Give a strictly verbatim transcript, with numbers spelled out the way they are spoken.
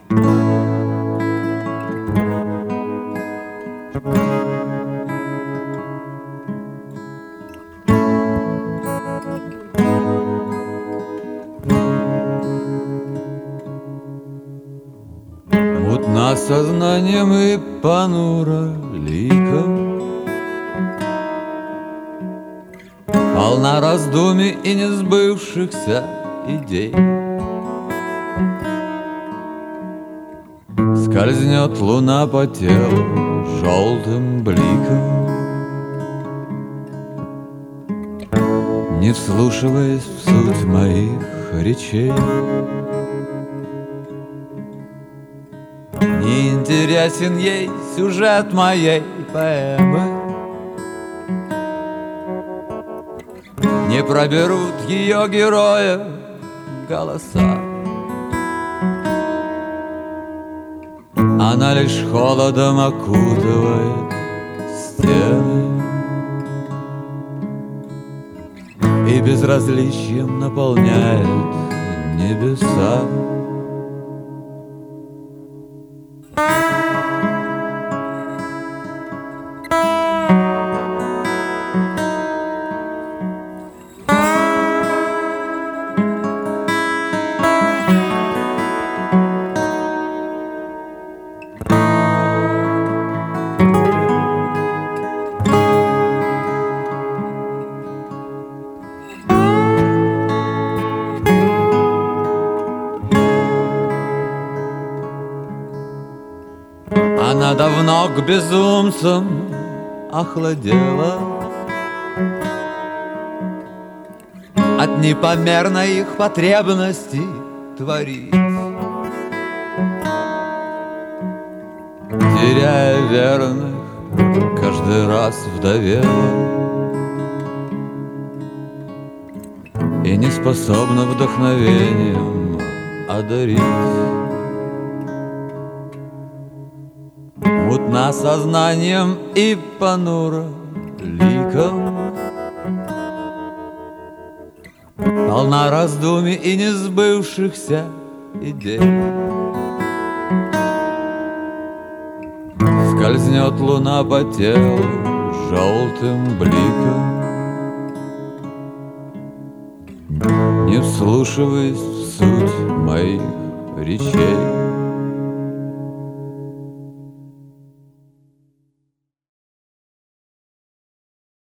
Мутна сознанием и понуро ликом, полна раздумий и несбывшихся идей. Скользнет луна по телу желтым бликом, не вслушиваясь в суть моих речей. Не интересен ей сюжет моей поэмы, не проберут ее героя голоса. Она лишь холодом окутывает стены и безразличием наполняет небеса. Она давно к безумцам охладела от непомерной их потребности творить, теряя верных, каждый раз вдовела и не способна вдохновением одарить. Мутна сознанием и понуро ликом, полна раздумий и несбывшихся идей. Скользнет луна по телу желтым бликом, не вслушиваясь в суть моих речей.